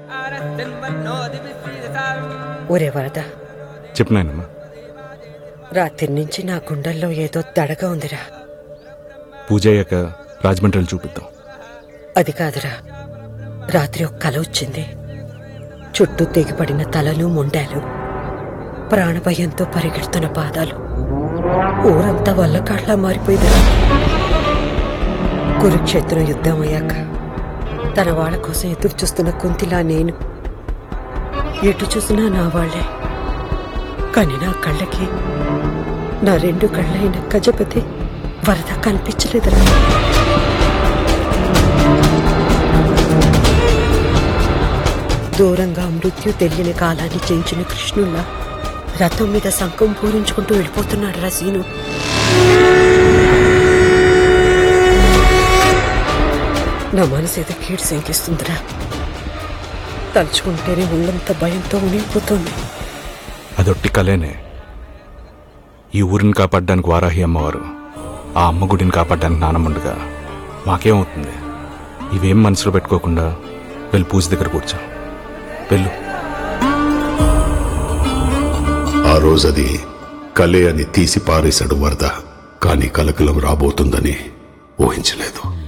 ఒరే వరద, చెప్పినాయనమ్మా. రాత్రి నుంచి నా గుండెల్లో ఏదో దడగా ఉందిరా. పూజ అయ్యాక రాజమండ్రిని చూపిద్దాం. అది కాదురా, రాత్రి ఒక కల వచ్చింది. చుట్టూ తెగిపడిన తలలు మొండాలు, ప్రాణభయంతో పరిగెడుతున్న పాదాలు, ఊరంతా వల్లకాట్లా మారిపోయిందిరా. కురుక్షేత్రం యుద్ధం అయ్యాక తన వాళ్ళ కోసం ఎదురు చూస్తున్న కుంతిలా నేను. ఎటు చూసినా నా వాళ్లే, కానీ నా కళ్ళకి నా రెండు కళ్ళైన గజపతి వరద కనిపించలేదురా. దూరంగా మృత్యు తెలియని కాలాన్ని జయించిన కృష్ణుల్లా రథం మీద శంఖం పూరించుకుంటూ వెళ్ళిపోతున్నాడు రా సీను. నా మనసు ఏదో కీడు శంకిస్తుందిరా. తలుచుకుంటేనే ఒళ్ళంత భయంతో ఉనిగిపోతుంది. అదొట్టి కలేనే. ఈ ఊరిని కాపాడడానికి వారాహి అమ్మవారు, ఆ అమ్మ గుడిని కాపాడడానికి నానమ్మండుగా మాకేమవుతుంది? ఇవేం మనసులో పెట్టుకోకుండా వెళ్ళి పూజ దగ్గర కూర్చో. వెళ్ళు. ఆ రోజది కలే అని తీసి పారేశాడు వరద. కానీ కలకలం రాబోతుందని ఊహించలేదు.